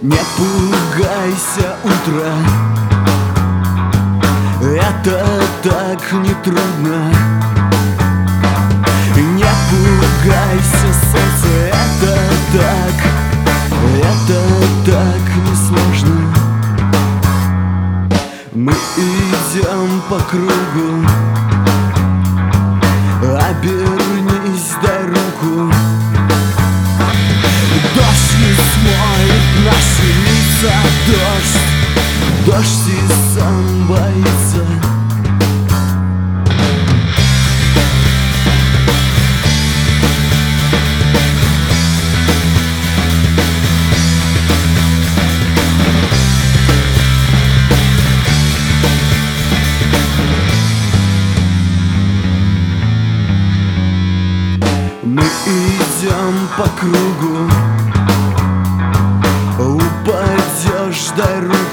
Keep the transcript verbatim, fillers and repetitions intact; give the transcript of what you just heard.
Не пугайся утра, это так нетрудно. Не пугайся солнца, это так, это так несложно. Мы идем по кругу, обернись, дай руку. Дождь не смоет наши лица, дождь, дождь и сам боится. Мы идем по кругу, упадешь, дай руку.